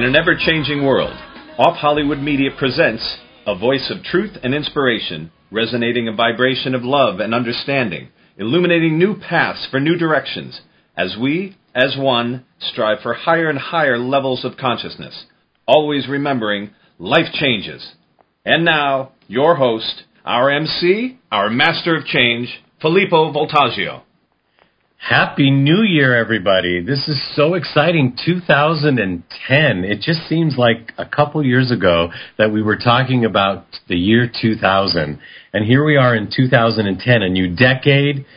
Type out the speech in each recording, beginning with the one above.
an ever-changing world, Off Hollywood Media presents a voice of truth and inspiration, resonating a vibration of love and understanding, illuminating new paths for new directions, as we, as one, strive for higher and higher levels of consciousness, always remembering life changes. And now, your host, our MC, our master of change, Filippo Voltaggio. Happy New Year, everybody. This is so exciting. 2010. It just seems like a couple years ago that we were talking about the year 2000. And here we are in 2010, a new decade.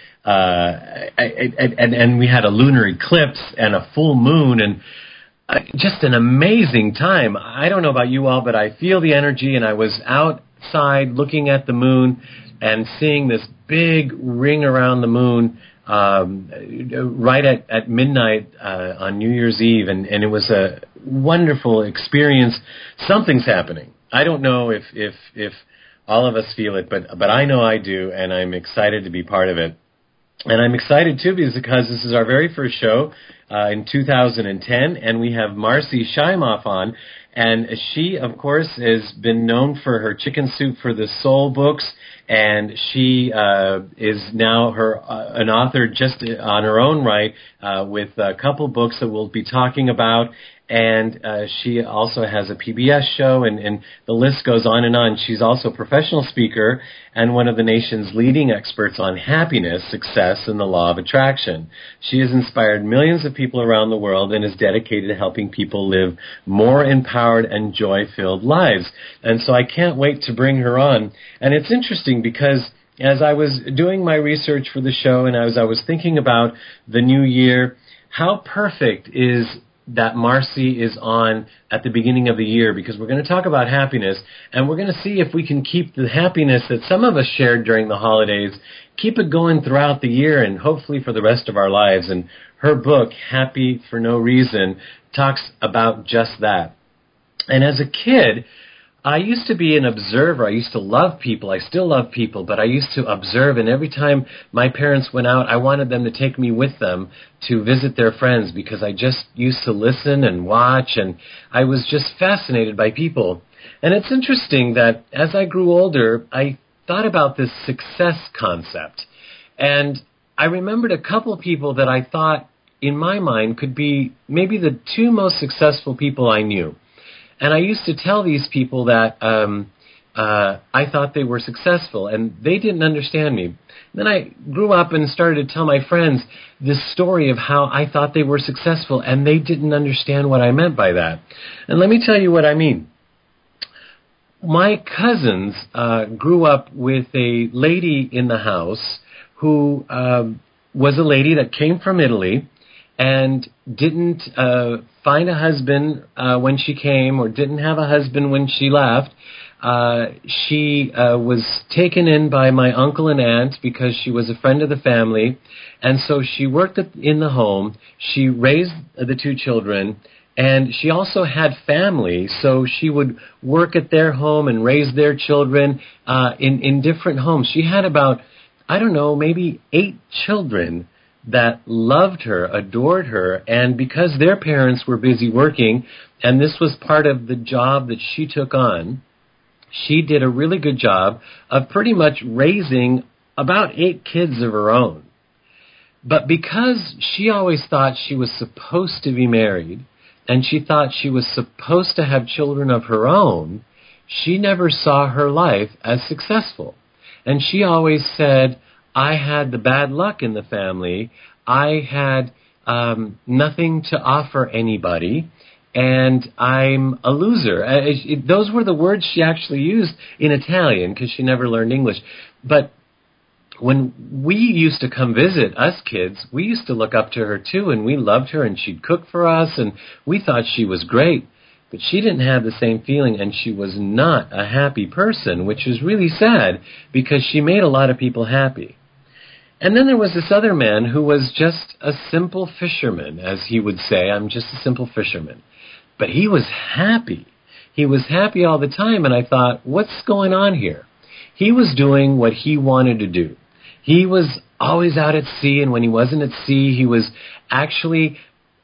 And we had a lunar eclipse and a full moon and just an amazing time. I don't know about you all, but I feel the energy, and I was outside looking at the moon and seeing this big ring around the moon right at midnight on New Year's Eve, and it was a wonderful experience. Something's happening. I don't know if all of us feel it, but I know I do, and I'm excited to be part of it. And I'm excited, too, because this is our very first show in 2010, and we have Marcy Shimoff on. And she, of course, has been known for her Chicken Soup for the Soul books, and she is now an author just on her own right with a couple books that we'll be talking about. And she also has a PBS show, and the list goes on and on. She's also a professional speaker and one of the nation's leading experts on happiness, success, and the law of attraction. She has inspired millions of people around the world and is dedicated to helping people live more empowered and joy-filled lives. And so I can't wait to bring her on. And it's interesting because as I was doing my research for the show and as I was thinking about the new year, how perfect is that Marcy is on at the beginning of the year, because we're going to talk about happiness, and we're going to see if we can keep the happiness that some of us shared during the holidays, keep it going throughout the year and hopefully for the rest of our lives. And her book, Happy for No Reason, talks about just that. And as a kid, I used to be an observer. I used to love people. I still love people, but I used to observe, and every time my parents went out, I wanted them to take me with them to visit their friends, because I just used to listen and watch, and I was just fascinated by people. And it's interesting that as I grew older, I thought about this success concept. And I remembered a couple of people that I thought, in my mind, could be maybe the two most successful people I knew. And I used to tell these people that I thought they were successful, and they didn't understand me. Then I grew up and started to tell my friends this story of how I thought they were successful, and they didn't understand what I meant by that. And let me tell you what I mean. My cousins grew up with a lady in the house who was a lady that came from Italy and didn't find a husband when she came, or didn't have a husband when she left. She was taken in by my uncle and aunt because she was a friend of the family, and so she worked in the home. She raised the two children, and she also had family, so she would work at their home and raise their children in different homes. She had about, I don't know, maybe 8 children that loved her, adored her, and because their parents were busy working, and this was part of the job that she took on, she did a really good job of pretty much raising about 8 kids of her own. But because she always thought she was supposed to be married, and she thought she was supposed to have children of her own, she never saw her life as successful. And she always said, I had the bad luck in the family. I had nothing to offer anybody, and I'm a loser. Those were the words she actually used in Italian, because she never learned English. But when we used to come visit, us kids, we used to look up to her too, and we loved her, and she'd cook for us, and we thought she was great. But she didn't have the same feeling, and she was not a happy person, which was really sad, because she made a lot of people happy. And then there was this other man who was just a simple fisherman, as he would say. I'm just a simple fisherman. But he was happy. He was happy all the time, and I thought, what's going on here? He was doing what he wanted to do. He was always out at sea, and when he wasn't at sea, he was actually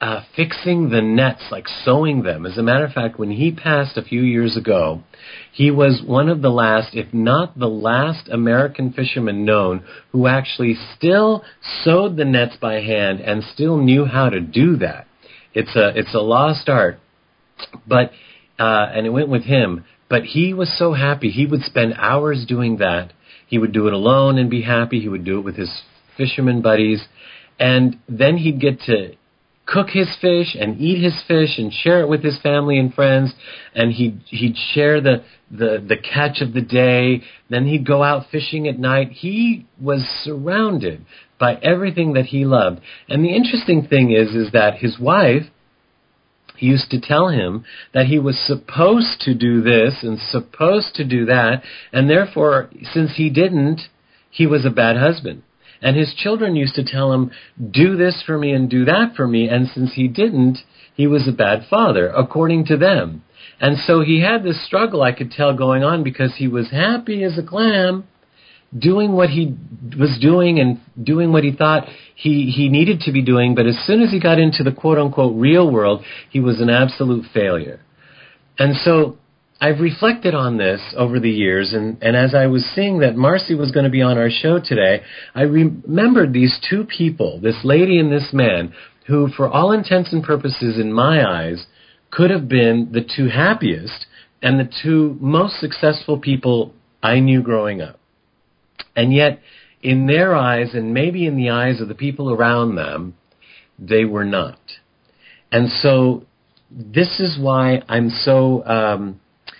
fixing the nets, like sewing them. As a matter of fact, when he passed a few years ago, he was one of the last, if not the last, American fisherman known who actually still sewed the nets by hand and still knew how to do that. It's a lost art, but and it went with him. But he was so happy. He would spend hours doing that. He would do it alone and be happy. He would do it with his fisherman buddies, and then he'd get to cook his fish and eat his fish and share it with his family and friends, and he'd share the catch of the day. Then he'd go out fishing at night. He was surrounded by everything that he loved. And the interesting thing is that his wife used to tell him that he was supposed to do this and supposed to do that, and therefore, since he didn't, he was a bad husband. And his children used to tell him, do this for me and do that for me. And since he didn't, he was a bad father, according to them. And so he had this struggle, I could tell, going on, because he was happy as a clam, doing what he was doing and doing what he thought he needed to be doing. But as soon as he got into the quote-unquote real world, he was an absolute failure. And so I've reflected on this over the years, and as I was seeing that Marcy was going to be on our show today, I remembered these two people, this lady and this man, who, for all intents and purposes in my eyes, could have been the two happiest and the two most successful people I knew growing up. And yet, in their eyes, and maybe in the eyes of the people around them, they were not. And so this is why I'm so...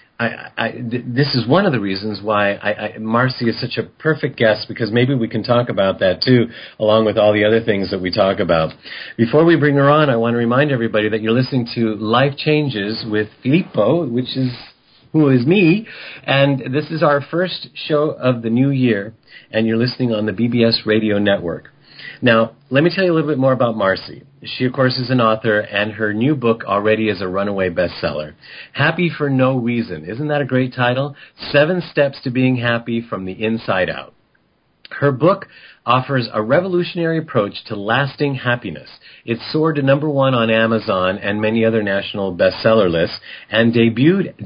this is one of the reasons why Marcy is such a perfect guest, because maybe we can talk about that too, along with all the other things that we talk about. Before we bring her on, I want to remind everybody that you're listening to Life Changes with Filippo, who is me, and this is our first show of the new year, and you're listening on the BBS Radio Network. Now, let me tell you a little bit more about Marcy. She, of course, is an author, and her new book already is a runaway bestseller. Happy for No Reason. Isn't that a great title? 7 Steps to Being Happy from the Inside Out. Her book offers a revolutionary approach to lasting happiness. It soared to #1 on Amazon and many other national bestseller lists, and debuted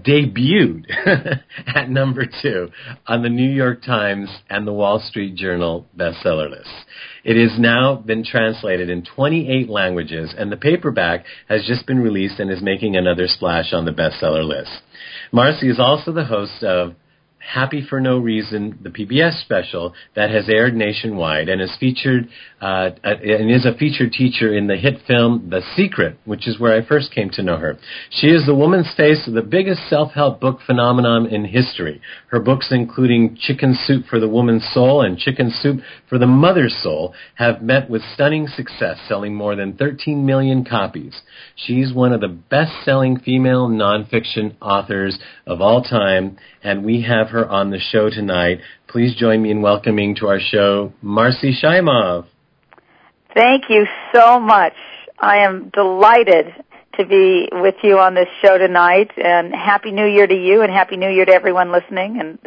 at #2 on the New York Times and the Wall Street Journal bestseller lists. It has now been translated in 28 languages, and the paperback has just been released and is making another splash on the bestseller list. Marcy is also the host of Happy for No Reason, the PBS special that has aired nationwide and is featured and is a featured teacher in the hit film The Secret, which is where I first came to know her. She is the woman's face of the biggest self-help book phenomenon in history. Her books, including Chicken Soup for the Woman's Soul and Chicken Soup for the Mother's Soul, have met with stunning success, selling more than 13 million copies. She's one of the best-selling female nonfiction authors of all time, and we have her on the show tonight. Please join me in welcoming to our show Marcy Shimoff. Thank you so much. I am delighted to be with you on this show tonight, and Happy New Year to you, and Happy New Year to everyone listening. And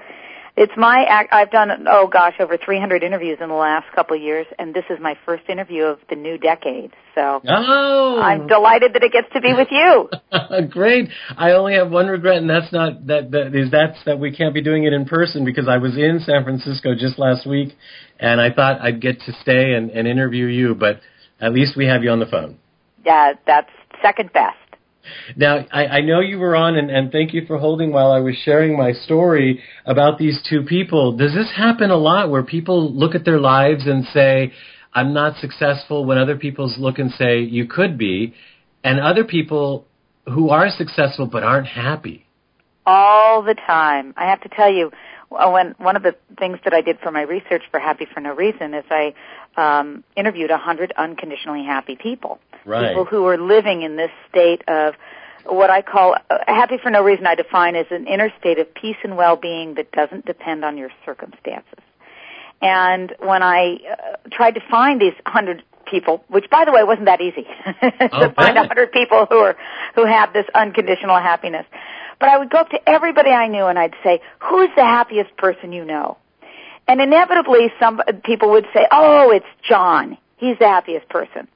I've done, over 300 interviews in the last couple of years, and this is my first interview of the new decade. So I'm delighted that it gets to be with you. Great. I only have one regret, and that's that we can't be doing it in person, because I was in San Francisco just last week, and I thought I'd get to stay and interview you, but at least we have you on the phone. Yeah, that's second best. Now, I know you were on, and thank you for holding while I was sharing my story about these two people. Does this happen a lot, where people look at their lives and say, I'm not successful, when other people look and say, you could be, and other people who are successful but aren't happy? All the time. I have to tell you, one of the things that I did for my research for Happy for No Reason is I interviewed 100 unconditionally happy people. Right. People who are living in this state of what I call happy for no reason. I define as an inner state of peace and well-being that doesn't depend on your circumstances. And when I tried to find these 100 people, which, by the way, wasn't that easy to find 100 people who have this unconditional happiness, but I would go up to everybody I knew and I'd say, "Who's the happiest person you know?" And inevitably, some people would say, "Oh, it's John. He's the happiest person."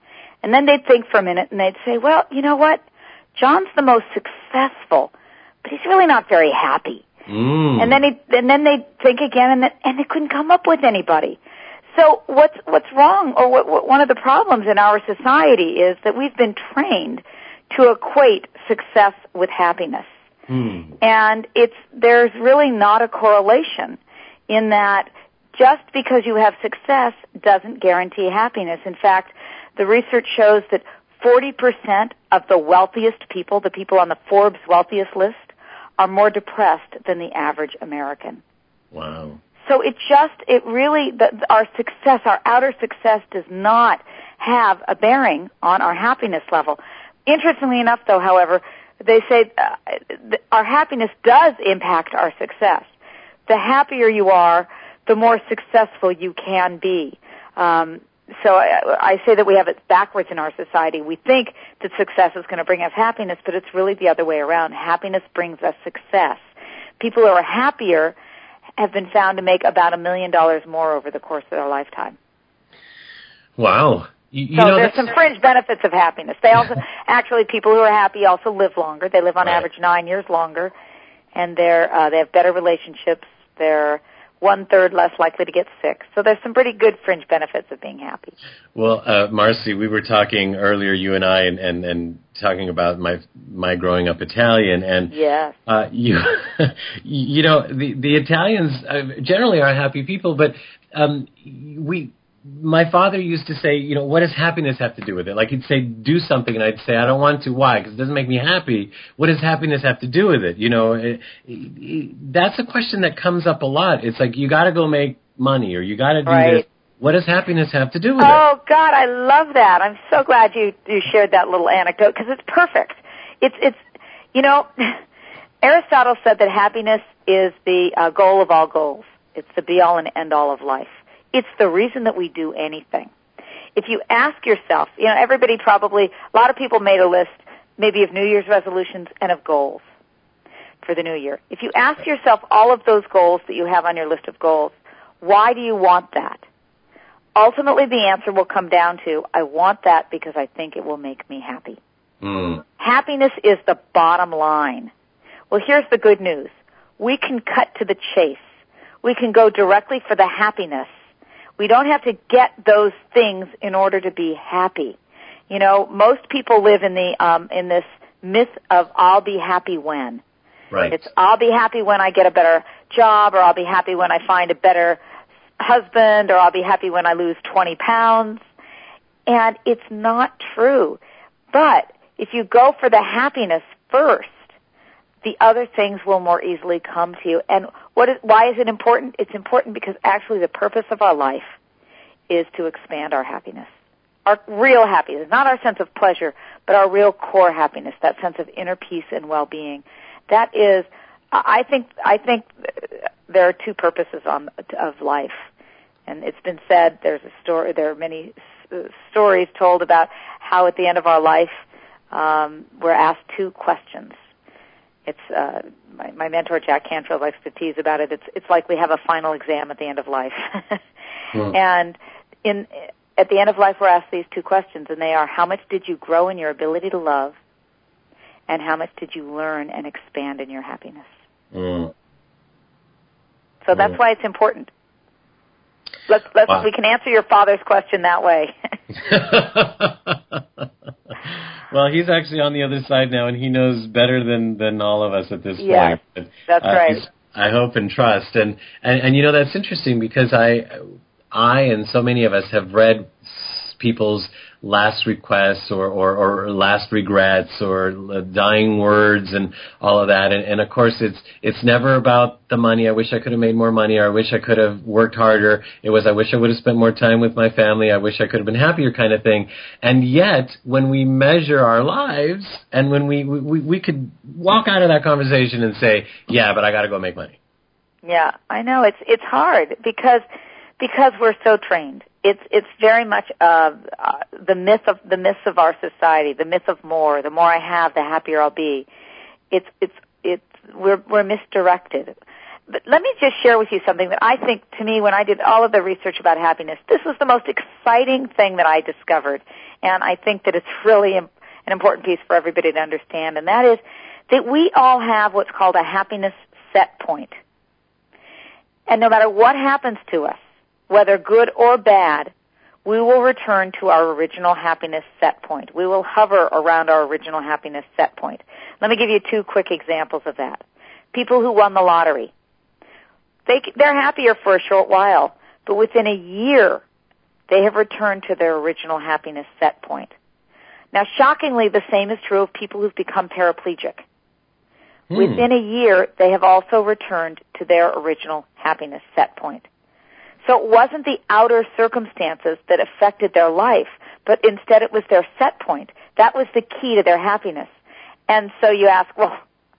And then they'd think for a minute and they'd say, well, you know what? John's the most successful, but he's really not very happy. And then they'd think again and they couldn't come up with anybody. So what's wrong, or what one of the problems in our society is that we've been trained to equate success with happiness. And there's really not a correlation in that just because you have success doesn't guarantee happiness. In fact, the research shows that 40% of the wealthiest people, the people on the Forbes wealthiest list, are more depressed than the average American. Wow. So our success, our outer success does not have a bearing on our happiness level. Interestingly enough, though, however, they say our happiness does impact our success. The happier you are, the more successful you can be. So I say that we have it backwards in our society. We think that success is going to bring us happiness, but it's really the other way around. Happiness brings us success. People who are happier have been found to make about $1 million more over the course of their lifetime. Wow. So there's some fringe benefits of happiness. They also, actually, people who are happy also live longer. They live on average 9 years longer, and they have better relationships. They're 1/3 less likely to get sick. So there's some pretty good fringe benefits of being happy. Well, Marcy, we were talking earlier, you and I, and talking about my growing up Italian, and yes. you know, the Italians generally are happy people, but my father used to say, you know, what does happiness have to do with it? Like, he'd say, do something, and I'd say, I don't want to. Why? Because it doesn't make me happy. What does happiness have to do with it? You know, that's a question that comes up a lot. It's like, you got to go make money, or you got to do this. What does happiness have to do with it? Oh, God, I love that. I'm so glad you shared that little anecdote, because it's perfect. It's you know, Aristotle said that happiness is the goal of all goals. It's the be-all and end-all of life. It's the reason that we do anything. If you ask yourself, you know, a lot of people made a list maybe of New Year's resolutions and of goals for the new year. If you ask yourself all of those goals that you have on your list of goals, why do you want that? Ultimately, the answer will come down to, I want that because I think it will make me happy. Happiness is the bottom line. Well, here's the good news. We can cut to the chase. We can go directly for the happiness. We don't have to get those things in order to be happy. You know, most people live in this myth of I'll be happy when. Right. It's I'll be happy when I get a better job, or I'll be happy when I find a better husband, or I'll be happy when I lose 20 pounds. And it's not true. But if you go for the happiness first, the other things will more easily come to you. And why is it important? It's important because actually the purpose of our life is to expand our happiness. Our real happiness, not our sense of pleasure, but our real core happiness, that sense of inner peace and well-being. That is, I think there are two purposes of life. And it's been said, there are many stories told about how at the end of our life, we're asked two questions. It's my mentor Jack Canfield likes to tease about it. It's like we have a final exam at the end of life, and at the end of life we're asked these two questions, and they are: how much did you grow in your ability to love, and how much did you learn and expand in your happiness? So that's why it's important. We can answer your father's question that way. Well, he's actually on the other side now, and he knows better than all of us at this point. But, that's right. I hope and trust. And you know, that's interesting because I and so many of us have read people's last requests or last regrets or dying words and all of that. And of course, it's never about the money. I wish I could have made more money, or I wish I could have worked harder. It was, I wish I would have spent more time with my family. I wish I could have been happier, kind of thing. And yet, when we measure our lives, and when we could walk out of that conversation and say, yeah, but I got to go make money. Yeah, I know. It's hard because we're so trained. It's very much the myths of our society, the myth of more. The more I have, the happier I'll be. We're misdirected. But let me just share with you something that I think, to me, when I did all of the research about happiness, this was the most exciting thing that I discovered. And I think that it's really an important piece for everybody to understand, and that is that we all have what's called a happiness set point. And no matter what happens to us, whether good or bad, we will return to our original happiness set point. We will hover around our original happiness set point. Let me give you 2 quick examples of that. People who won the lottery. They're happier for a short while, but within a year, they have returned to their original happiness set point. Now, shockingly, the same is true of people who've become paraplegic. Within a year, they have also returned to their original happiness set point. So it wasn't the outer circumstances that affected their life, but instead it was their set point. That was the key to their happiness. And so you ask, well,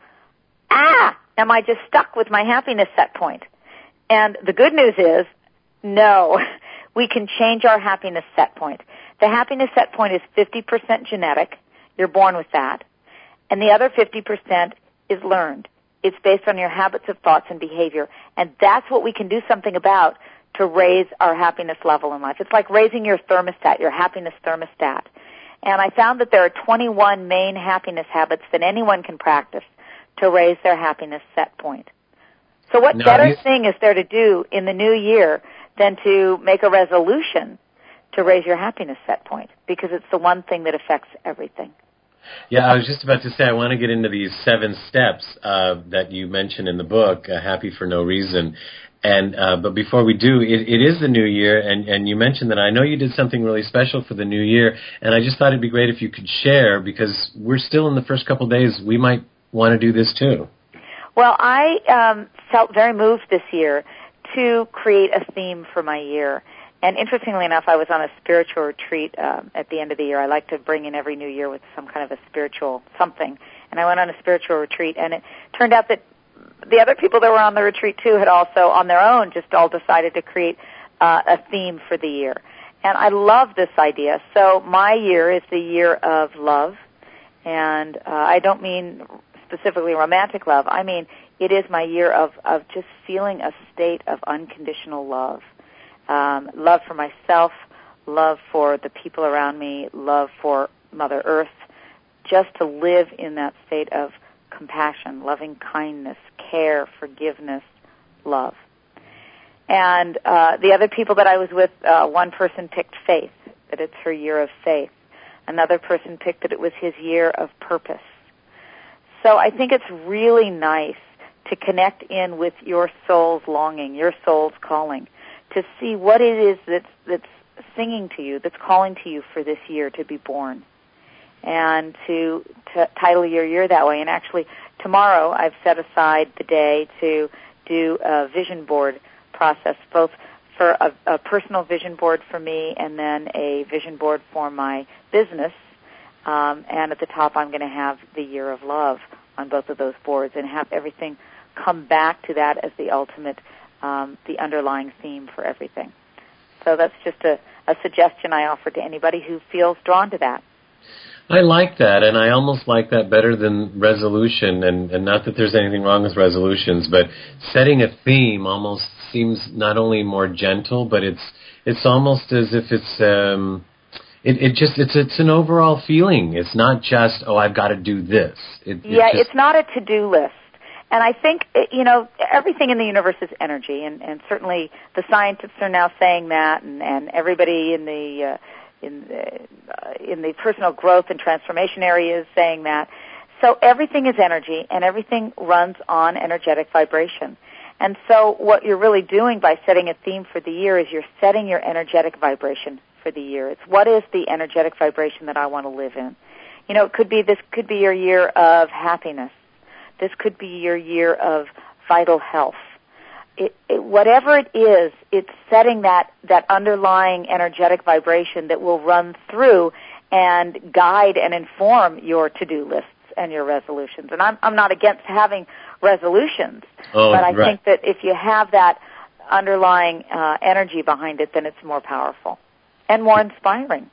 am I just stuck with my happiness set point? And the good news is, no, we can change our happiness set point. The happiness set point is 50% genetic. You're born with that. And the other 50% is learned. It's based on your habits of thoughts and behavior. And that's what we can do something about to raise our happiness level in life. It's like raising your thermostat, your happiness thermostat. And I found that there are 21 main happiness habits that anyone can practice to raise their happiness set point. So what better thing is there to do in the new year than to make a resolution to raise your happiness set point? Because it's the one thing that affects everything. Yeah, I was just about to say, I want to get into these 7 steps that you mentioned in the book, Happy for No Reason. And but before we do, it is the new year, and you mentioned that I know you did something really special for the new year, and I just thought it'd be great if you could share, because we're still in the first couple of days. We might want to do this too. Well, I felt very moved this year to create a theme for my year. And interestingly enough, I was on a spiritual retreat at the end of the year. I like to bring in every new year with some kind of a spiritual something. And I went on a spiritual retreat, and it turned out that the other people that were on the retreat, too, had also, on their own, just all decided to create a theme for the year. And I love this idea. So my year is the year of love. And I don't mean specifically romantic love. I mean, it is my year of just feeling a state of unconditional love. Love for myself, love for the people around me, love for Mother Earth, just to live in that state of compassion, loving kindness, care, forgiveness, love. And the other people that I was with, one person picked faith, that it's her year of faith. Another person picked that it was his year of purpose. So I think it's really nice to connect in with your soul's longing, your soul's calling, to see what it is that's singing to you, that's calling to you for this year to be born, and to title your year that way. And actually, tomorrow I've set aside the day to do a vision board process, both for a personal vision board for me and then a vision board for my business. And at the top, I'm going to have the year of love on both of those boards and have everything come back to that as the ultimate, the underlying theme for everything. So that's just a suggestion I offer to anybody who feels drawn to that. I like that, and I almost like that better than resolution, and not that there's anything wrong with resolutions, but setting a theme almost seems not only more gentle, but it's almost as if it's an overall feeling. It's not just, I've got to do this. It's not a to-do list. And I think, everything in the universe is energy, and certainly the scientists are now saying that, and everybody in the personal growth and transformation area is saying that. So everything is energy, and everything runs on energetic vibration. And so what you're really doing by setting a theme for the year is you're setting your energetic vibration for the year. It's what is the energetic vibration that I want to live in. This could be your year of happiness. This could be your year of vital health. Whatever it is, it's setting that underlying energetic vibration that will run through and guide and inform your to-do lists and your resolutions. And I'm not against having resolutions, but I think that if you have that underlying energy behind it, then it's more powerful and more inspiring.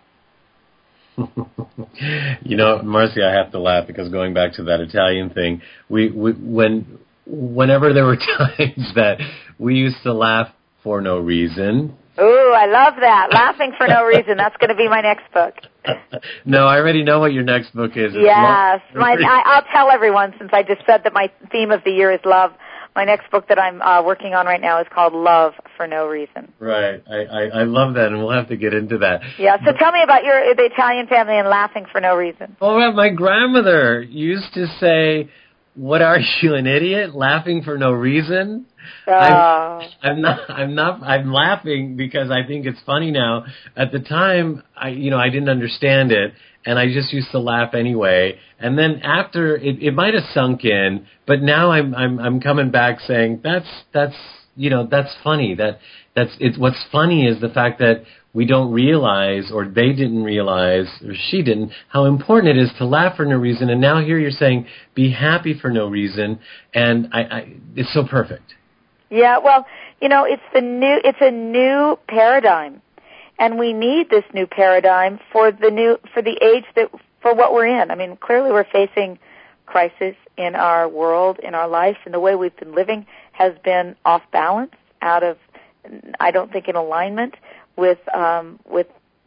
Marcy, I have to laugh because going back to that Italian thing, when whenever there were times that we used to laugh for no reason. Ooh, I love that. Laughing for no reason. That's going to be my next book. No, I already know what your next book is. Yes. I'll tell everyone, since I just said that my theme of the year is love. My next book that I'm working on right now is called Love for No Reason. Right. I love that, and we'll have to get into that. Yeah, so tell me about the Italian family and laughing for no reason. Oh, well, my grandmother used to say, "What are you, an idiot? Laughing for no reason?" Oh. I'm laughing because I think it's funny now. At the time, I didn't understand it, and I just used to laugh anyway. And then after, it might have sunk in, but now I'm coming back saying that's funny. What's funny is the fact that we don't realize, or they didn't realize, or she didn't, how important it is to laugh for no reason. And now here you're saying be happy for no reason, and it's so perfect. Yeah, well, it's a new paradigm, and we need this new paradigm for the age for what we're in. I mean, clearly we're facing crisis in our world, in our life, and the way we've been living has been off balance, out of, I don't think, in alignment with the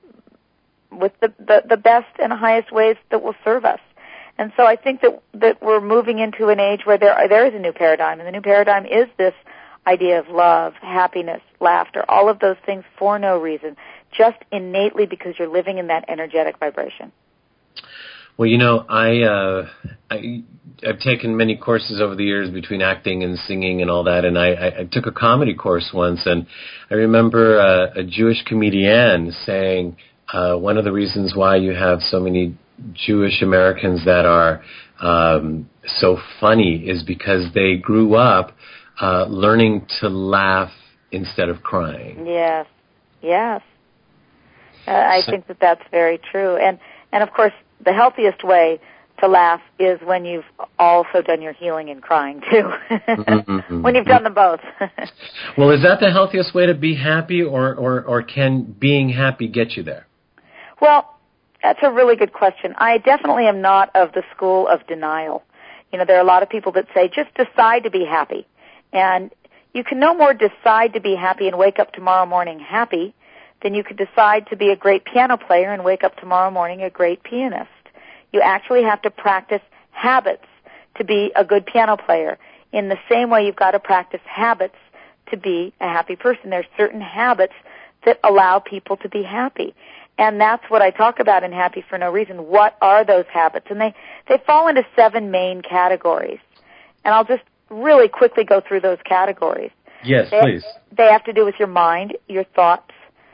best and highest ways that will serve us. And so I think that we're moving into an age where there is a new paradigm, and the new paradigm is this idea of love, happiness, laughter, all of those things for no reason, just innately because you're living in that energetic vibration. Well, I've taken many courses over the years between acting and singing and all that, and I took a comedy course once, and I remember a Jewish comedian saying one of the reasons why you have so many Jewish Americans that are so funny is because they grew up learning to laugh instead of crying. Yes. I think that that's very true. And of course, the healthiest way to laugh is when you've also done your healing and crying, too. When you've done them both. Well, is that the healthiest way to be happy, or can being happy get you there? Well, that's a really good question. I definitely am not of the school of denial. There are a lot of people that say, just decide to be happy. And you can no more decide to be happy and wake up tomorrow morning happy than you could decide to be a great piano player and wake up tomorrow morning a great pianist. You actually have to practice habits to be a good piano player. In the same way you've got to practice habits to be a happy person. There's certain habits that allow people to be happy. And that's what I talk about in Happy for No Reason. What are those habits? And they fall into 7 main categories. And I'll just really quickly go through those categories. Yes, please. They have to do with your mind, your thoughts.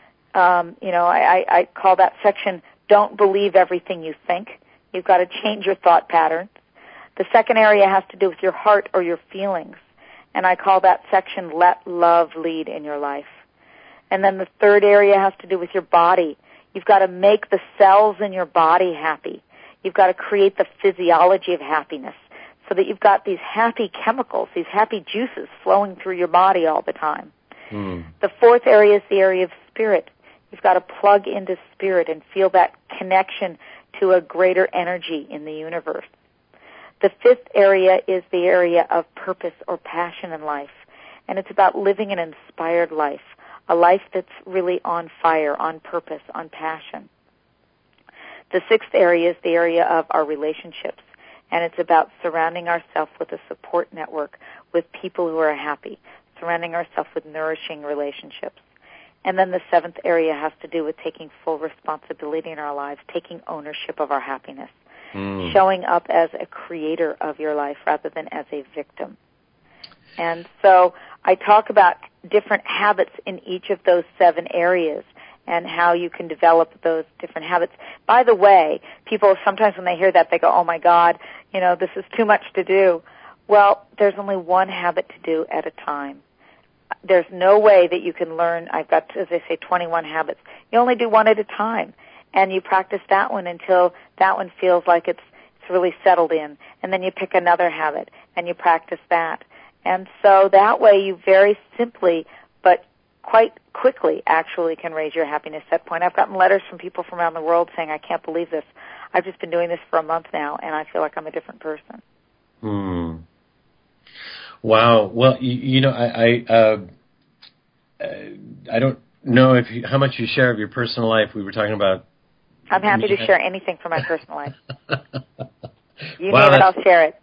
I call that section, don't believe everything you think. You've got to change your thought patterns. The second area has to do with your heart or your feelings. And I call that section, let love lead in your life. And then the third area has to do with your body. You've got to make the cells in your body happy. You've got to create the physiology of happiness so that you've got these happy chemicals, these happy juices flowing through your body all the time. The fourth area is the area of spirit. You've got to plug into spirit and feel that connection to a greater energy in the universe. The fifth area is the area of purpose or passion in life. And it's about living an inspired life, a life that's really on fire, on purpose, on passion. The sixth area is the area of our relationships. And it's about surrounding ourselves with a support network, with people who are happy, surrounding ourselves with nourishing relationships. And then the seventh area has to do with taking full responsibility in our lives, taking ownership of our happiness, showing up as a creator of your life rather than as a victim. And so I talk about different habits in each of those 7 areas and how you can develop those different habits. By the way, people sometimes when they hear that, they go, oh my God, this is too much to do. Well, there's only one habit to do at a time. There's no way that you can learn, I've got, as I say, 21 habits. You only do one at a time. And you practice that one until that one feels like it's really settled in. And then you pick another habit and you practice that. And so that way you very simply, but quite quickly, actually can raise your happiness set point. I've gotten letters from people from around the world saying, I can't believe this. I've just been doing this for a month now, and I feel like I'm a different person. Wow. Well, I don't know how much you share of your personal life. We were talking about. I'm happy to share anything from my personal life. You wow, name it, I'll share it.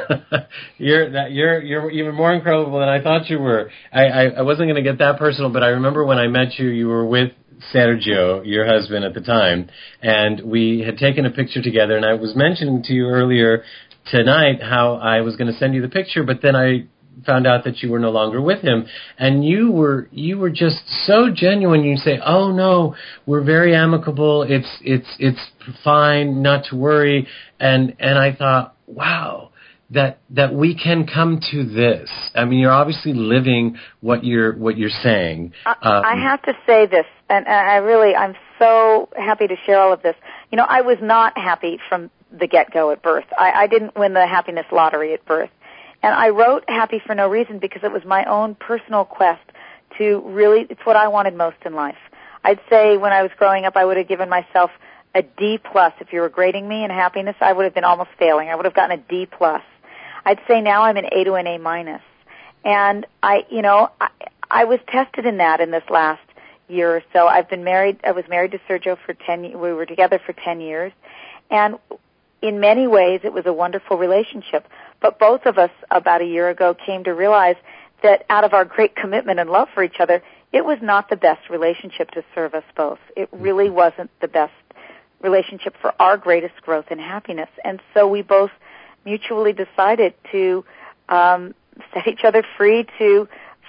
You're even more incredible than I thought you were. I wasn't going to get that personal, but I remember when I met you, you were with Sergio, your husband at the time, and we had taken a picture together, and I was mentioning to you earlier tonight how I was going to send you the picture, but then I found out that you were no longer with him, and you were just so genuine. You say, "Oh no, we're very amicable. It's fine, not to worry." And I thought, wow, that we can come to this. I mean, you're obviously living what you're saying. I have to say this, and I'm so happy to share all of this. You know, I was not happy from the get-go at birth. I didn't win the happiness lottery at birth. And I wrote Happy for No Reason because it was my own personal quest to really, it's what I wanted most in life. I'd say when I was growing up, I would have given myself a D+. If you were grading me in happiness, I would have been almost failing. I would have gotten a D+. I'd say now I'm an A to an A-. And I was tested in that in this last year or so. I was married to Sergio for 10 years. We were together for 10 years. And in many ways, it was a wonderful relationship. But both of us, about a year ago, came to realize that out of our great commitment and love for each other, it was not the best relationship to serve us both. It really wasn't the best relationship for our greatest growth and happiness. And so we both mutually decided to set each other free to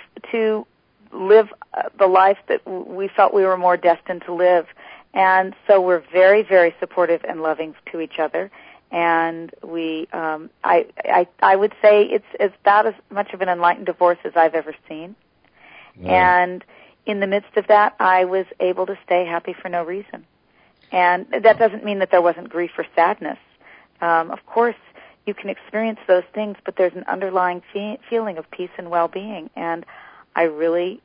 live the life that we felt we were more destined to live. And so we're very, very supportive and loving to each other. And we, I would say it's about as much of an enlightened divorce as I've ever seen. Yeah. And in the midst of that, I was able to stay happy for no reason. And that doesn't mean that there wasn't grief or sadness. Of course, you can experience those things, but there's an underlying feeling of peace and well-being. And I'm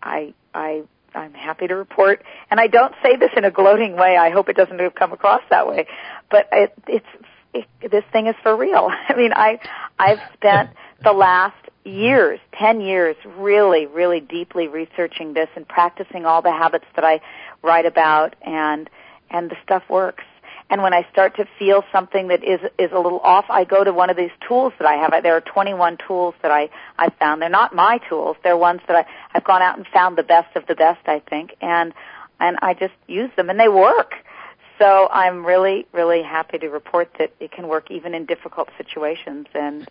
happy to report, and I don't say this in a gloating way. I hope it doesn't come across that way, but this thing is for real. I mean, I've spent the last 10 years, really, really deeply researching this and practicing all the habits that I write about, and the stuff works. And when I start to feel something that is a little off, I go to one of these tools that I have. There are 21 tools that I found. They're not my tools. They're ones that I've gone out and found the best of the best, I think, and I just use them, and they work. So I'm really, really happy to report that it can work even in difficult situations and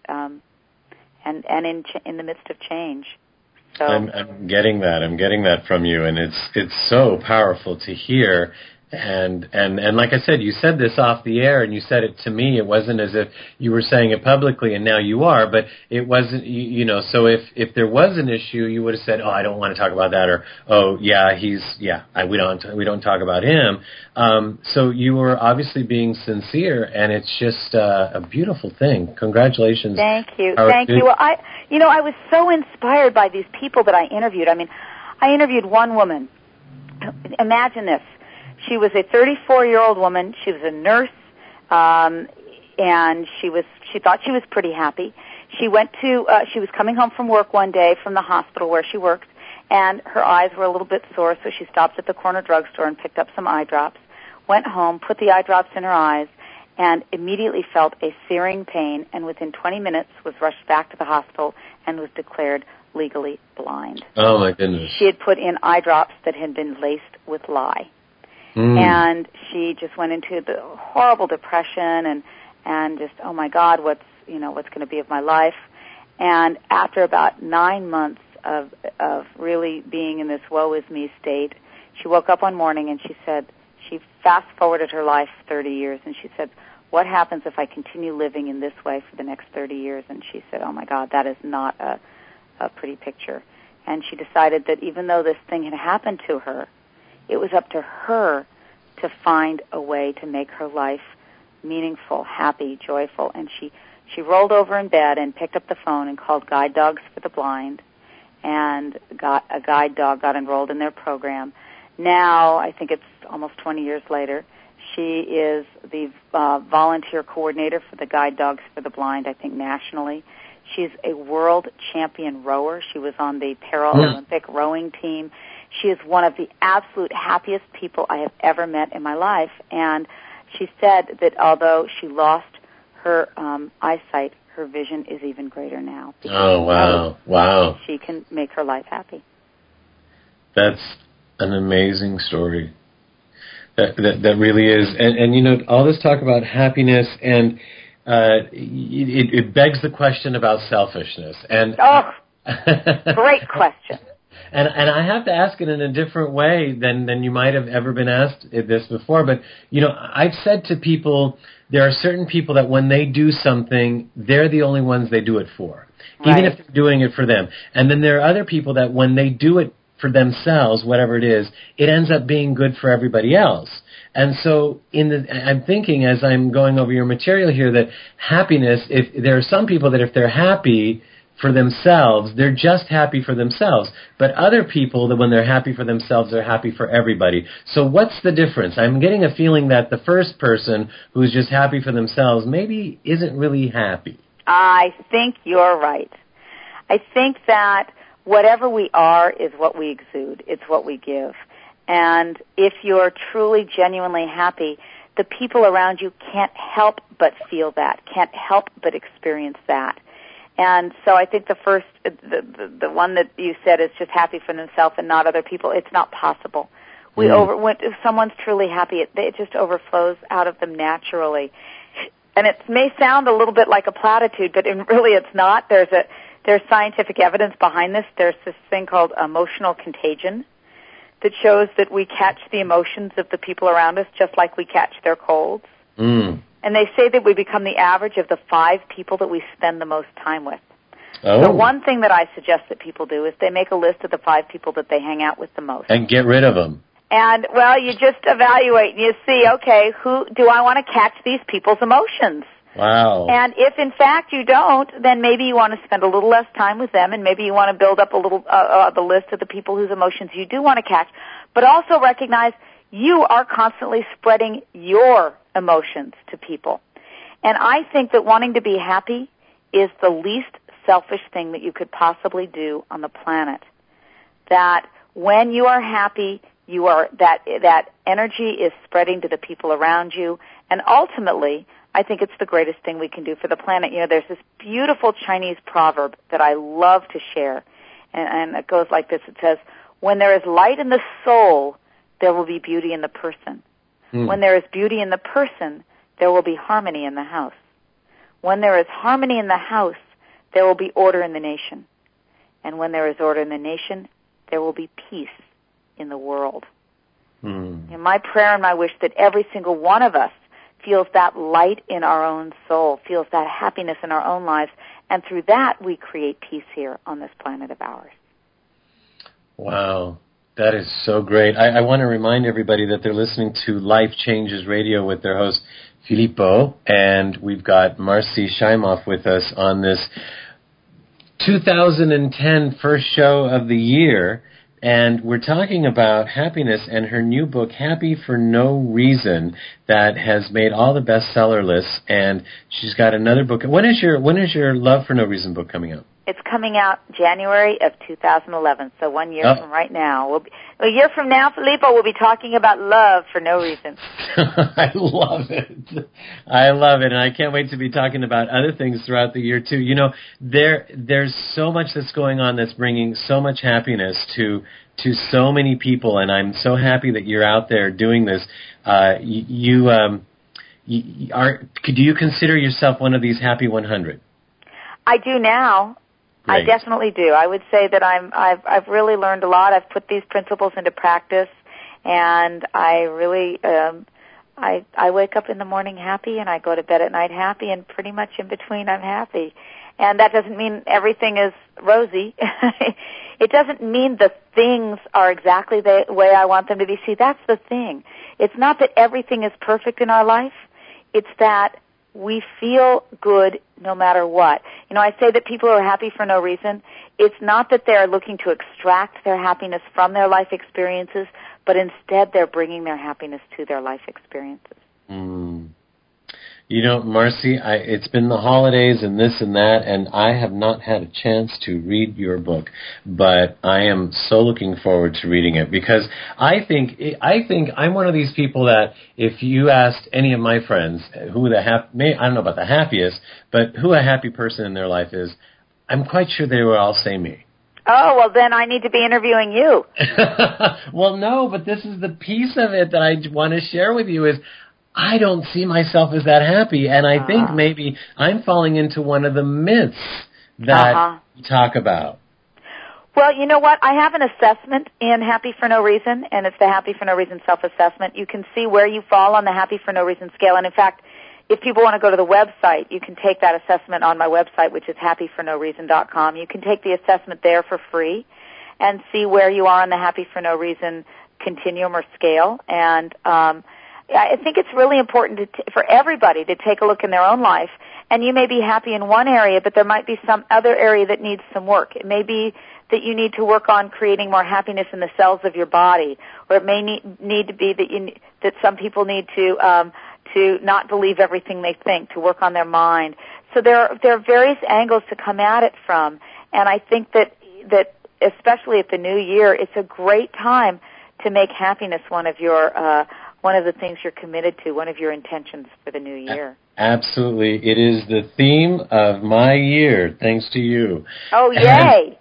in the midst of change. So I'm getting that. I'm getting that from you, and it's so powerful to hear. And like I said, you said this off the air, and you said it to me. It wasn't as if you were saying it publicly, and now you are. But it wasn't, So if there was an issue, you would have said, "Oh, I don't want to talk about that," or "Oh, yeah, we don't talk about him." So you were obviously being sincere, and it's just a beautiful thing. Congratulations. Thank you. Thank you. Well, I was so inspired by these people that I interviewed. I mean, I interviewed one woman. Imagine this. She was a 34-year-old woman. She was a nurse, and she thought she was pretty happy. She was coming home from work one day from the hospital where she works, and her eyes were a little bit sore, so she stopped at the corner drugstore and picked up some eye drops, went home, put the eye drops in her eyes, and immediately felt a searing pain, and within 20 minutes was rushed back to the hospital and was declared legally blind. Oh, my goodness. She had put in eye drops that had been laced with lye. And she just went into the horrible depression and just, oh my God, what's going to be of my life? And after about 9 months of really being in this woe is me state, she woke up one morning and she said, she fast forwarded her life 30 years, and she said, what happens if I continue living in this way for the next 30 years? And she said, oh my God, that is not a pretty picture. And she decided that even though this thing had happened to her, it was up to her to find a way to make her life meaningful, happy, joyful. And she rolled over in bed and picked up the phone and called Guide Dogs for the Blind, and got a guide dog got enrolled in their program. Now, I think it's almost 20 years later, She is the volunteer coordinator for the Guide Dogs for the Blind, I think nationally. She's a world champion rower. She was on the Paralympic rowing team. She is one of the absolute happiest people I have ever met in my life. And she said that although she lost her eyesight, her vision is even greater now. Oh, wow. Wow. She can make her life happy. That's an amazing story. That really is. And you know, all this talk about happiness, and it begs the question about selfishness. And great question. And I have to ask it in a different way than you might have ever been asked this before. But, you know, I've said to people, there are certain people that when they do something, they're the only ones they do it for, even if they're doing it for them. And then there are other people that when they do it for themselves, whatever it is, it ends up being good for everybody else. And so I'm thinking as I'm going over your material here that happiness, if there are some people that if they're happy for themselves, they're just happy for themselves. But other people, that when they're happy for themselves, they're happy for everybody. So what's the difference? I'm getting a feeling that the first person who's just happy for themselves maybe isn't really happy. I think you're right. I think that whatever we are is what we exude. It's what we give. And if you're truly, genuinely happy, the people around you can't help but feel that, can't help but experience that. And so I think the first, the one that you said is just happy for themselves and not other people. It's not possible. If someone's truly happy, it just overflows out of them naturally. And it may sound a little bit like a platitude, but really it's not. There's scientific evidence behind this. There's this thing called emotional contagion that shows that we catch the emotions of the people around us just like we catch their colds. And they say that we become the average of the 5 people that we spend the most time with. So one thing that I suggest that people do is they make a list of the 5 people that they hang out with the most. And get rid of them. And, well, you just evaluate and you see, okay, who do I want to catch these people's emotions? Wow. And if, in fact, you don't, then maybe you want to spend a little less time with them, and maybe you want to build up a little the list of the people whose emotions you do want to catch. But also recognize you are constantly spreading your emotions to people. And I think that wanting to be happy is the least selfish thing that you could possibly do on the planet. That when you are happy, you are that energy is spreading to the people around you, and ultimately, I think it's the greatest thing we can do for the planet. You know, there's this beautiful Chinese proverb that I love to share, and it goes like this. It says, when there is light in the soul, there will be beauty in the person. When there is beauty in the person, there will be harmony in the house. When there is harmony in the house, there will be order in the nation. And when there is order in the nation, there will be peace in the world. And my prayer and my wish that every single one of us feels that light in our own soul, feels that happiness in our own lives, and through that we create peace here on this planet of ours. Wow. That is so great. I want to remind everybody that they're listening to Life Changes Radio with their host, Filippo, and we've got Marcy Shimoff with us on this 2010 first show of the year, and we're talking about happiness and her new book, Happy for No Reason, that has made all the bestseller lists, and she's got another book. When is your Love for No Reason book coming out? It's coming out January of 2011, so 1 year from right now. A year from now, Filippo, we'll be talking about love for no reason. I love it. I love it, and I can't wait to be talking about other things throughout the year, too. You know, there's so much that's going on that's bringing so much happiness to so many people, and I'm so happy that you're out there doing this. Do you consider yourself one of these happy 100? I do now. Great. I definitely do. I would say that I've really learned a lot. I've put these principles into practice, and I really I wake up in the morning happy, and I go to bed at night happy, and pretty much in between I'm happy. And that doesn't mean everything is rosy. It doesn't mean the things are exactly the way I want them to be. See, that's the thing. It's not that everything is perfect in our life. It's that we feel good no matter what. You know, I say that people are happy for no reason. It's not that they're looking to extract their happiness from their life experiences, but instead they're bringing their happiness to their life experiences. Mm. You know, Marcy, it's been the holidays and this and that, and I have not had a chance to read your book, but I am so looking forward to reading it because I think I'm one of these people that if you asked any of my friends who I don't know about the happiest, but who a happy person in their life is, I'm quite sure they would all say me. Oh, well, then I need to be interviewing you. Well, no, but this is the piece of it that I want to share with you is I don't see myself as that happy, and I think maybe I'm falling into one of the myths that you talk about. Well, you know what? I have an assessment in Happy for No Reason, and it's the Happy for No Reason self-assessment. You can see where you fall on the Happy for No Reason scale, and in fact, if people want to go to the website, you can take that assessment on my website, which is happyfornoreason.com. You can take the assessment there for free and see where you are on the Happy for No Reason continuum or scale, and I think it's really important for everybody to take a look in their own life. And you may be happy in one area, but there might be some other area that needs some work. It may be that you need to work on creating more happiness in the cells of your body, or it may need to be that some people need to not believe everything they think, to work on their mind. So there are various angles to come at it from, and I think that especially at the new year, it's a great time to make happiness one of the things you're committed to, one of your intentions for the new year. Absolutely. It is the theme of my year, thanks to you. Oh, yay!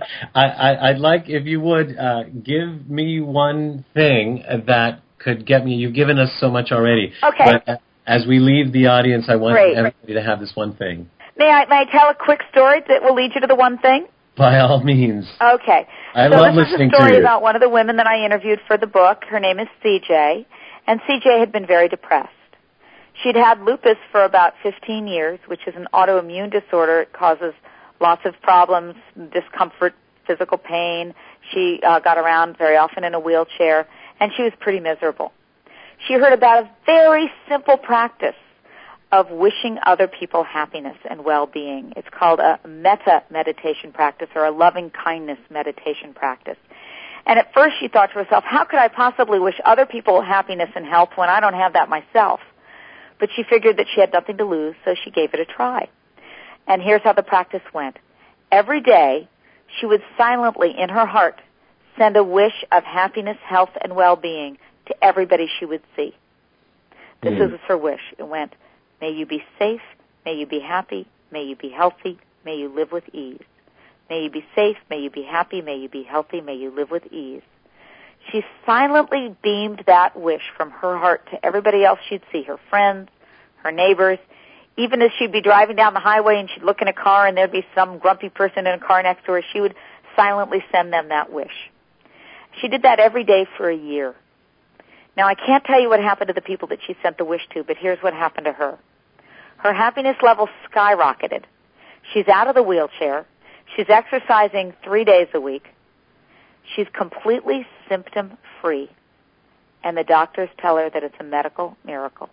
I'd like, if you would, give me one thing that could get me. You've given us so much already. Okay. But as we leave the audience, I want everybody to have this one thing. May I tell a quick story that will lead you to the one thing? By all means. Okay. I love listening to you. This is a story about one of the women that I interviewed for the book. Her name is CJ. And CJ had been very depressed. She'd had lupus for about 15 years, which is an autoimmune disorder. It causes lots of problems, discomfort, physical pain. She got around very often in a wheelchair, and she was pretty miserable. She heard about a very simple practice of wishing other people happiness and well-being. It's called a metta meditation practice, or a loving-kindness meditation practice. And at first she thought to herself, how could I possibly wish other people happiness and health when I don't have that myself? But she figured that she had nothing to lose, so she gave it a try. And here's how the practice went. Every day, she would silently, in her heart, send a wish of happiness, health, and well-being to everybody she would see. This is her wish. It went, may you be safe, may you be happy, may you be healthy, may you live with ease. May you be safe, may you be happy, may you be healthy, may you live with ease. She silently beamed that wish from her heart to everybody else she'd see, her friends, her neighbors. Even as she'd be driving down the highway and she'd look in a car and there'd be some grumpy person in a car next to her, she would silently send them that wish. She did that every day for a year. Now, I can't tell you what happened to the people that she sent the wish to, but here's what happened to her. Her happiness level skyrocketed. She's out of the wheelchair. She's exercising 3 days a week. She's completely symptom-free. And the doctors tell her that it's a medical miracle.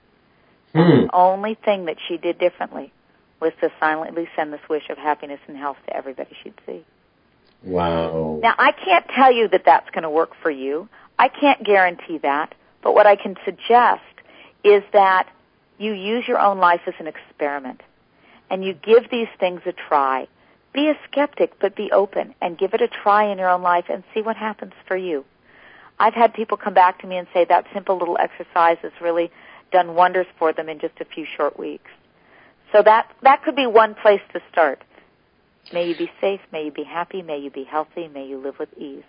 The only thing that she did differently was to silently send this wish of happiness and health to everybody she'd see. Wow. Now, I can't tell you that that's going to work for you. I can't guarantee that. But what I can suggest is that you use your own life as an experiment. And you give these things a try. Be a skeptic, but be open, and give it a try in your own life and see what happens for you. I've had people come back to me and say that simple little exercise has really done wonders for them in just a few short weeks. So that could be one place to start. May you be safe, may you be happy, may you be healthy, may you live with ease.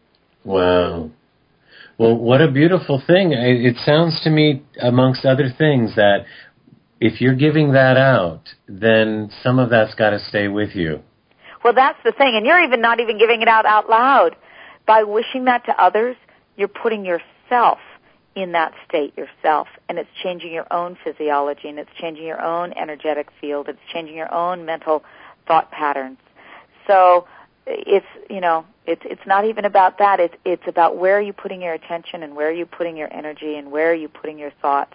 Wow. Well, what a beautiful thing. It sounds to me, amongst other things, that if you're giving that out, then some of that's got to stay with you. Well, that's the thing, and you're not even giving it out loud. By wishing that to others, you're putting yourself in that state yourself, and it's changing your own physiology, and it's changing your own energetic field, it's changing your own mental thought patterns. So it's not even about that. It's about where are you putting your attention, and where are you putting your energy, and where are you putting your thoughts.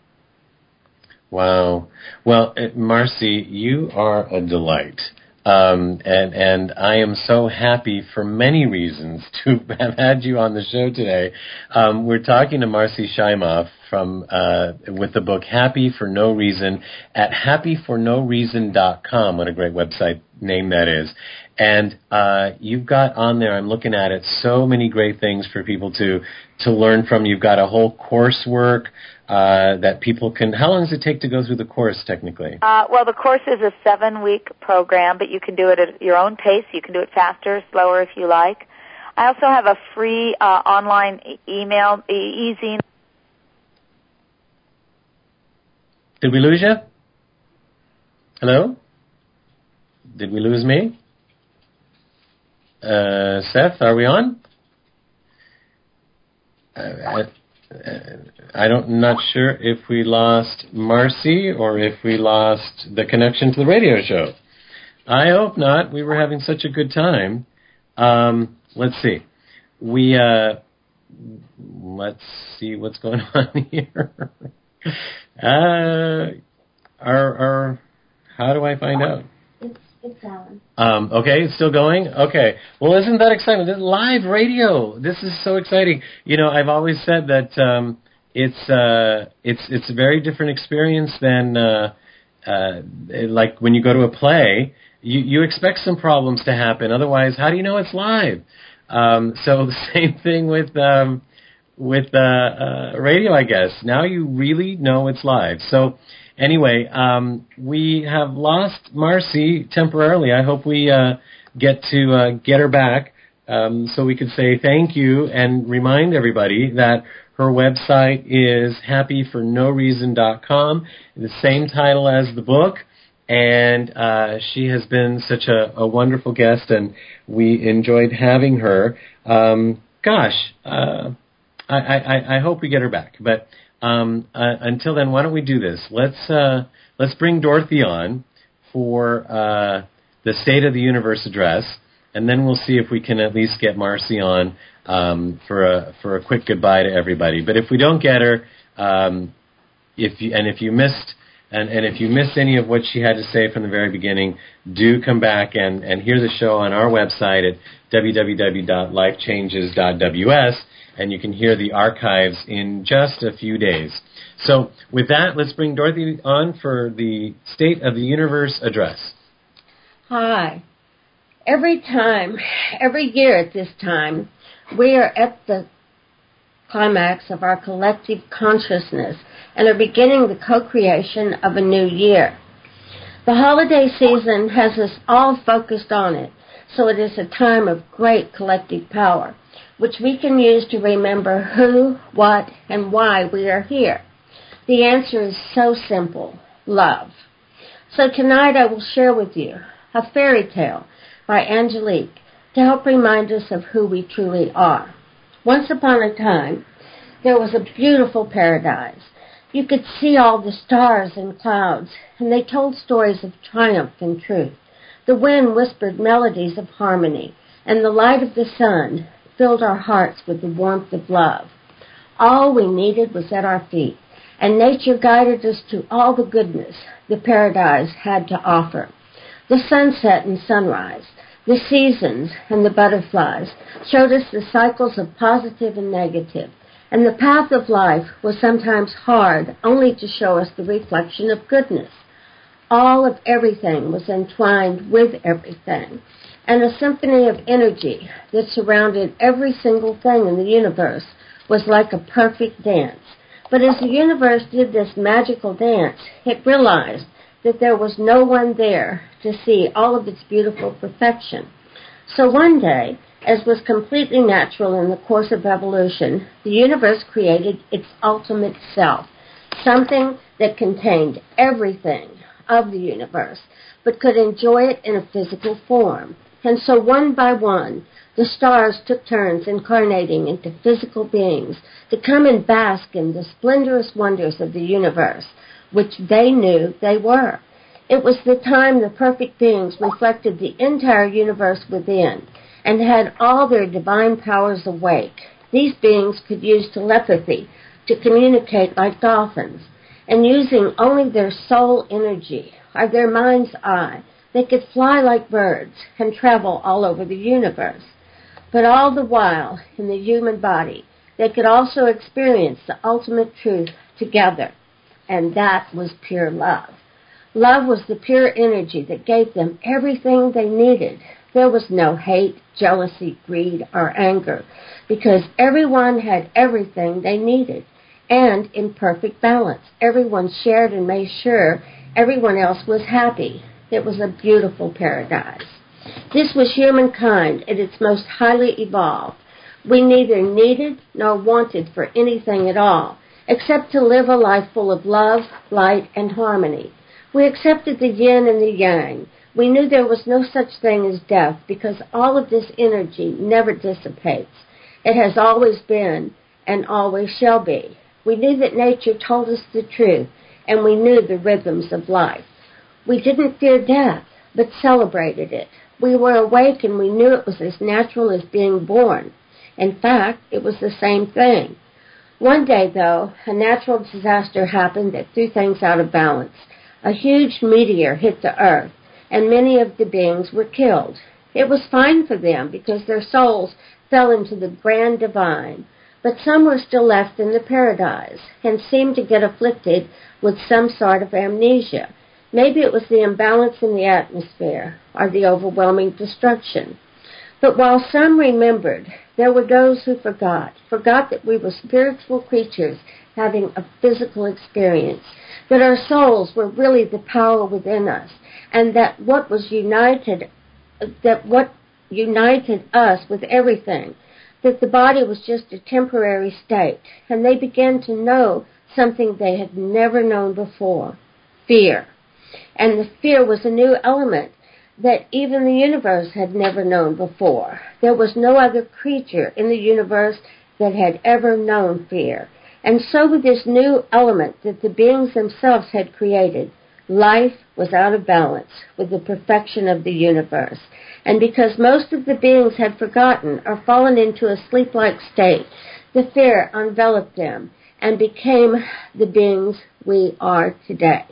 Wow. Well, Marcy, you are a delight. And I am so happy for many reasons to have had you on the show today. We're talking to Marcy Shimoff from with the book Happy for No Reason at happyfornoreason.com. What a great website name that is. And you've got on there, I'm looking at it, so many great things for people to learn from. You've got a whole coursework that people can... How long does it take to go through the course, technically? Well, the course is a 7-week program, but you can do it at your own pace. You can do it faster, slower if you like. I also have a free online email, e-zine. Did we lose you? Hello? Did we lose me? Seth, are we on? I'm not sure if we lost Marcy or if we lost the connection to the radio show. I hope not. We were having such a good time. Let's see. Let's see what's going on here. How do I find out? It's Alan. Okay, it's still going? Okay. Well, isn't that exciting? This is live radio. This is so exciting. You know, I've always said that it's a very different experience than like when you go to a play. You expect some problems to happen. Otherwise, how do you know it's live? So the same thing with radio, I guess. Now you really know it's live. So anyway, we have lost Marcy temporarily. I hope we get her back so we can say thank you and remind everybody that her website is happyfornoreason.com, the same title as the book. And she has been such a wonderful guest, and we enjoyed having her. I hope we get her back. But until then, why don't we do this? Let's bring Dorothy on for the State of the Universe address, and then we'll see if we can at least get Marcy on for a quick goodbye to everybody. But if we don't get her, if you missed any of what she had to say from the very beginning, do come back and hear the show on our website at www.lifechanges.ws, and you can hear the archives in just a few days. So with that, let's bring Dorothy on for the State of the Universe address. Hi. Every year at this time, we are at the climax of our collective consciousness and are beginning the co-creation of a new year. The holiday season has us all focused on it, so it is a time of great collective power, which we can use to remember who, what, and why we are here. The answer is so simple: love. So tonight I will share with you a fairy tale by Angelique to help remind us of who we truly are. Once upon a time, there was a beautiful paradise. You could see all the stars and clouds, and they told stories of triumph and truth. The wind whispered melodies of harmony, and the light of the sun filled our hearts with the warmth of love. All we needed was at our feet, and nature guided us to all the goodness the paradise had to offer. The sunset and sunrise, the seasons and the butterflies showed us the cycles of positive and negative, and the path of life was sometimes hard only to show us the reflection of goodness. All of everything was entwined with everything, and a symphony of energy that surrounded every single thing in the universe was like a perfect dance. But as the universe did this magical dance, it realized that there was no one there to see all of its beautiful perfection. So one day, as was completely natural in the course of evolution, the universe created its ultimate self, something that contained everything of the universe, but could enjoy it in a physical form. And so one by one, the stars took turns incarnating into physical beings to come and bask in the splendorous wonders of the universe, which they knew they were. It was the time the perfect beings reflected the entire universe within and had all their divine powers awake. These beings could use telepathy to communicate like dolphins, and using only their soul energy or their mind's eye, they could fly like birds and travel all over the universe. But all the while, in the human body, they could also experience the ultimate truth together, and that was pure love. Love was the pure energy that gave them everything they needed. There was no hate, jealousy, greed, or anger, because everyone had everything they needed, and in perfect balance. Everyone shared and made sure everyone else was happy. It was a beautiful paradise. This was humankind at its most highly evolved. We neither needed nor wanted for anything at all, except to live a life full of love, light, and harmony. We accepted the yin and the yang. We knew there was no such thing as death because all of this energy never dissipates. It has always been and always shall be. We knew that nature told us the truth, and we knew the rhythms of life. We didn't fear death, but celebrated it. We were awake and we knew it was as natural as being born. In fact, it was the same thing. One day, though, a natural disaster happened that threw things out of balance. A huge meteor hit the earth, and many of the beings were killed. It was fine for them because their souls fell into the grand divine, but some were still left in the paradise and seemed to get afflicted with some sort of amnesia. Maybe it was the imbalance in the atmosphere or the overwhelming destruction. But while some remembered, there were those who forgot that we were spiritual creatures having a physical experience, that our souls were really the power within us, and that what united us with everything, that the body was just a temporary state, and they began to know something they had never known before, fear. And the fear was a new element that even the universe had never known before. There was no other creature in the universe that had ever known fear. And so with this new element that the beings themselves had created, life was out of balance with the perfection of the universe. And because most of the beings had forgotten or fallen into a sleep-like state, the fear enveloped them and became the beings we are today.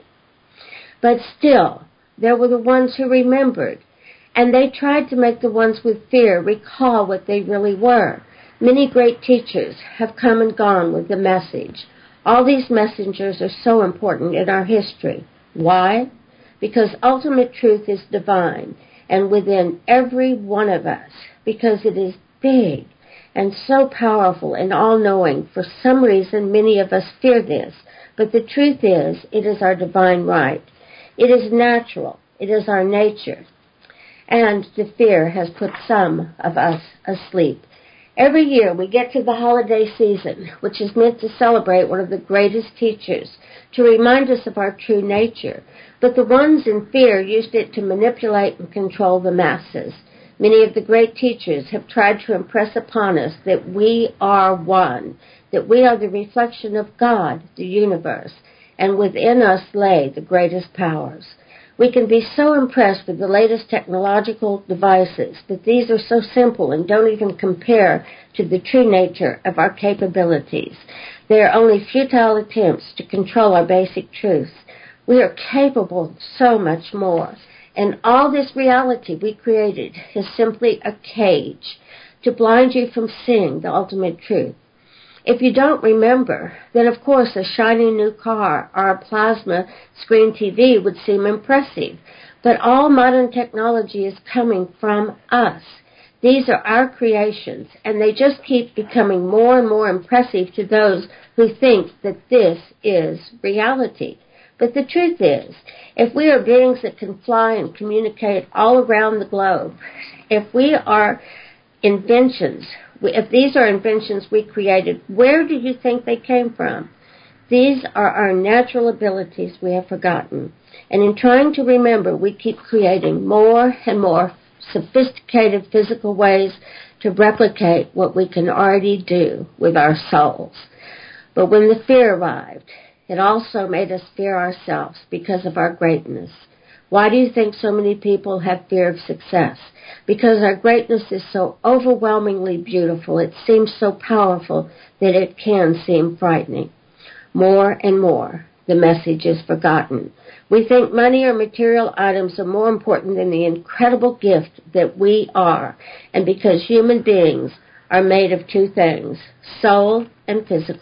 But still, there were the ones who remembered, and they tried to make the ones with fear recall what they really were. Many great teachers have come and gone with the message. All these messengers are so important in our history. Why? Because ultimate truth is divine and within every one of us, because it is big and so powerful and all-knowing. For some reason, many of us fear this, but the truth is, it is our divine right. It is natural. It is our nature. And the fear has put some of us asleep. Every year we get to the holiday season, which is meant to celebrate one of the greatest teachers, to remind us of our true nature. But the ones in fear used it to manipulate and control the masses. Many of the great teachers have tried to impress upon us that we are one, that we are the reflection of God, the universe, and within us lay the greatest powers. We can be so impressed with the latest technological devices, but these are so simple and don't even compare to the true nature of our capabilities. They are only futile attempts to control our basic truths. We are capable of so much more. And all this reality we created is simply a cage to blind you from seeing the ultimate truth. If you don't remember, then of course a shiny new car or a plasma screen TV would seem impressive. But all modern technology is coming from us. These are our creations, and they just keep becoming more and more impressive to those who think that this is reality. But the truth is, if we are beings that can fly and communicate all around the globe, if we are inventions, if these are inventions we created, where do you think they came from? These are our natural abilities we have forgotten. And in trying to remember, we keep creating more and more sophisticated physical ways to replicate what we can already do with our souls. But when the fear arrived, it also made us fear ourselves because of our greatness. Why do you think so many people have fear of success? Because our greatness is so overwhelmingly beautiful, it seems so powerful that it can seem frightening. More and more, the message is forgotten. We think money or material items are more important than the incredible gift that we are, and because human beings are made of two things, soul and physical,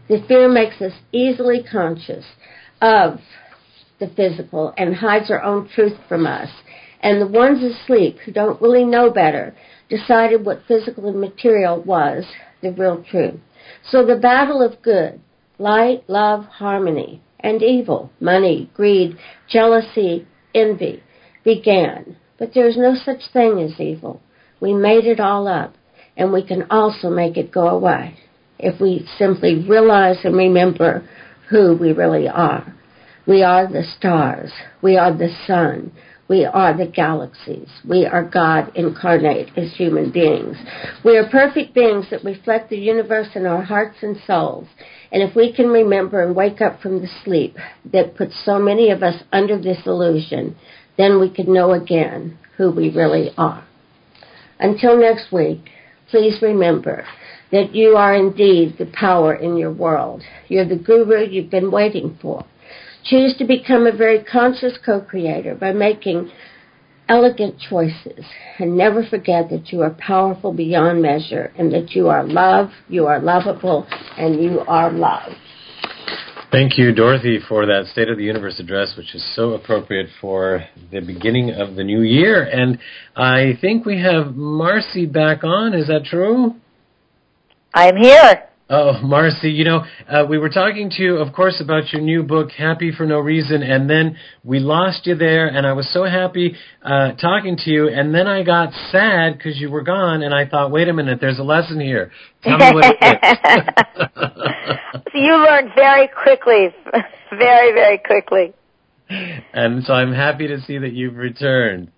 The fear makes us easily conscious of the physical and hides our own truth from us. And the ones asleep who don't really know better decided what physical and material was the real truth. So the battle of good, light, love, harmony, and evil, money, greed, jealousy, envy, began. But there's no such thing as evil. We made it all up, and we can also make it go away if we simply realize and remember who we really are. We are the stars. We are the sun. We are the galaxies. We are God incarnate as human beings. We are perfect beings that reflect the universe in our hearts and souls. And if we can remember and wake up from the sleep that puts so many of us under this illusion, then we can know again who we really are. Until next week, please remember that you are indeed the power in your world. You're the guru you've been waiting for. Choose to become a very conscious co-creator by making elegant choices, and never forget that you are powerful beyond measure and that you are love, you are lovable, and you are loved. Thank you, Dorothy, for that State of the Universe address, which is so appropriate for the beginning of the new year. And I think we have Marcy back on. Is that true? I'm here. Oh, Marcy, we were talking to you, of course, about your new book, Happy for No Reason, and then we lost you there, and I was so happy talking to you, and then I got sad because you were gone, and I thought, wait a minute, there's a lesson here. Tell me what it is. So you learned very quickly, very, very quickly. And so I'm happy to see that you've returned.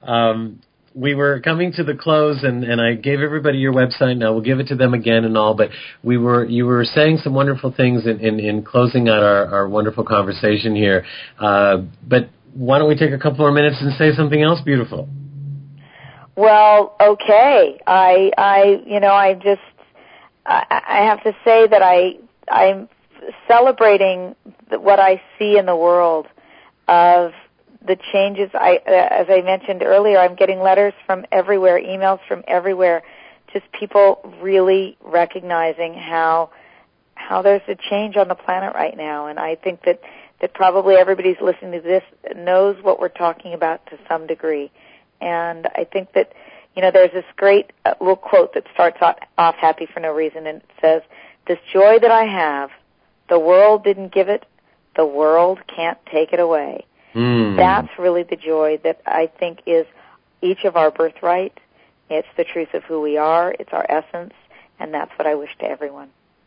We were coming to the close, and I gave everybody your website. Now we'll give it to them again and all, but you were saying some wonderful things in closing out our wonderful conversation here. But why don't we take a couple more minutes and say something else beautiful? Well, okay. I have to say that I'm celebrating what I see in the world of the changes. As I mentioned earlier, I'm getting letters from everywhere, emails from everywhere, just people really recognizing how there's a change on the planet right now. And I think that probably everybody's listening to this knows what we're talking about to some degree. And I think that, there's this great little quote that starts off Happy for No Reason, and it says, "This joy that I have, the world didn't give it, the world can't take it away." That's really the joy that I think is each of our birthright. It's the truth of who we are. It's our essence. And that's what I wish to everyone.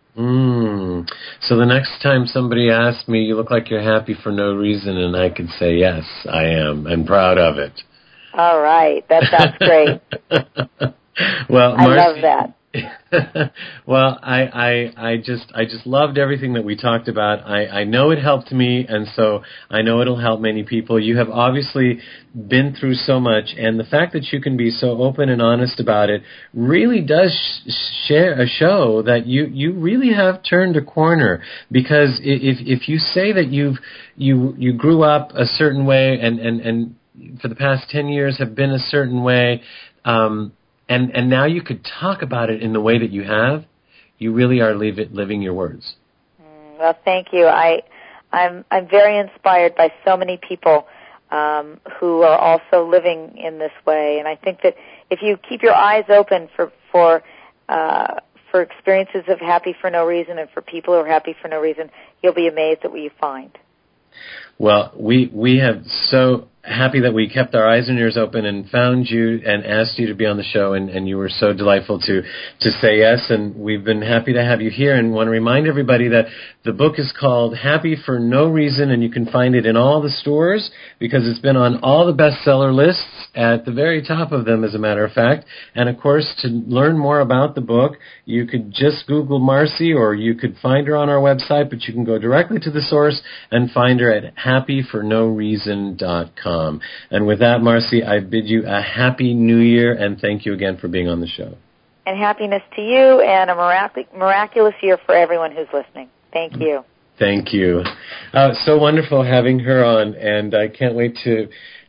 So the next time somebody asks me, you look like you're happy for no reason, and I could say, yes, I am, and proud of it. All right. That's great. Well, I Marcy, love that. Well, I just loved everything that we talked about. I know it helped me, and so I know it'll help many people. You have obviously been through so much, and the fact that you can be so open and honest about it really does show that you really have turned a corner. Because if you say that you grew up a certain way and for the past 10 years have been a certain way, and now you could talk about it in the way that you have, you really are living your words. Well, thank you. I'm very inspired by so many people who are also living in this way, and I think that if you keep your eyes open for experiences of happy for no reason and for people who are happy for no reason, you'll be amazed at what you find. Well, we have so happy that we kept our eyes and ears open and found you and asked you to be on the show, and you were so delightful to say yes, and we've been happy to have you here, and want to remind everybody that the book is called Happy for No Reason, and you can find it in all the stores because it's been on all the bestseller lists, at the very top of them, as a matter of fact. And of course, to learn more about the book, you could just Google Marcy, or you could find her on our website, but you can go directly to the source and find her at happyfornoreason.com. And with that, Marcy, I bid you a happy new year, and thank you again for being on the show. And happiness to you, and a miraculous year for everyone who's listening. Thank you. Thank you. So wonderful having her on, and I can't wait to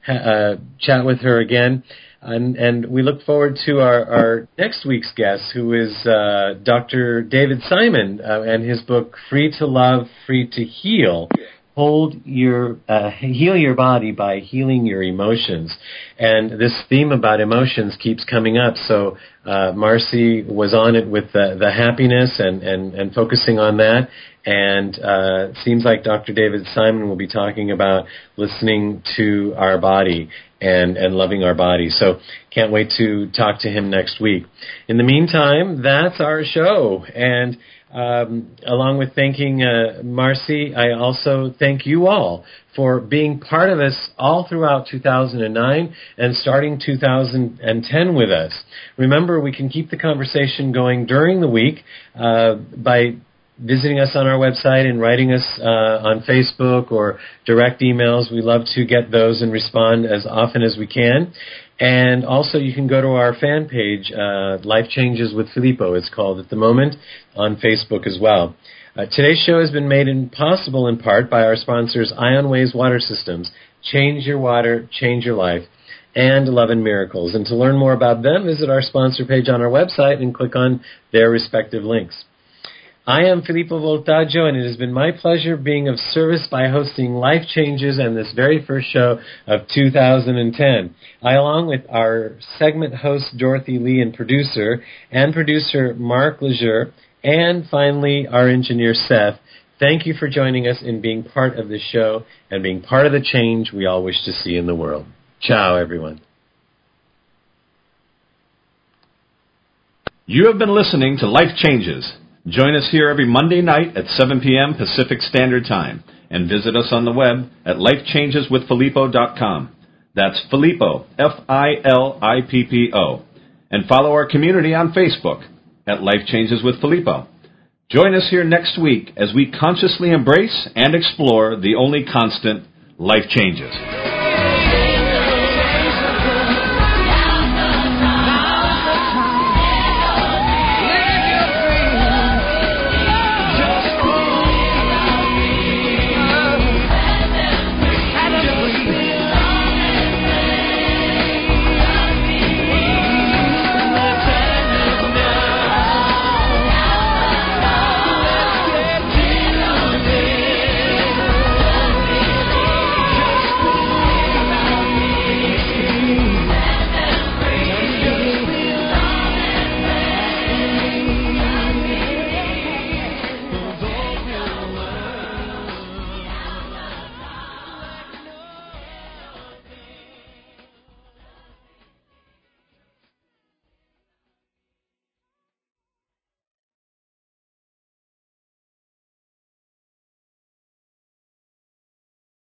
chat with her again. And we look forward to our next week's guest, who is Dr. David Simon, and his book, Free to Love, Free to Heal. Heal your body by healing your emotions. And this theme about emotions keeps coming up. So Marcy was on it with the happiness and focusing on that. And it seems like Dr. David Simon will be talking about listening to our body and loving our body. So can't wait to talk to him next week. In the meantime, that's our show. And along with thanking Marcy, I also thank you all for being part of us all throughout 2009 and starting 2010 with us. Remember, we can keep the conversation going during the week by visiting us on our website and writing us on Facebook or direct emails. We love to get those and respond as often as we can. And also you can go to our fan page, Life Changes with Filippo, it's called at the moment, on Facebook as well. Today's show has been made possible in part by our sponsors, IonWays Water Systems, Change Your Water, Change Your Life, and Love and Miracles. And to learn more about them, visit our sponsor page on our website and click on their respective links. I am Filippo Voltaggio, and it has been my pleasure being of service by hosting Life Changes and this very first show of 2010. I, along with our segment host Dorothy Lee and producer Mark Lejeune, and finally our engineer Seth, thank you for joining us in being part of this show and being part of the change we all wish to see in the world. Ciao, everyone. You have been listening to Life Changes. Join us here every Monday night at 7 p.m. Pacific Standard Time, and visit us on the web at lifechangeswithfilippo.com. That's Filippo, Filippo. And follow our community on Facebook at Life Changes with Filippo. Join us here next week as we consciously embrace and explore the only constant, life changes.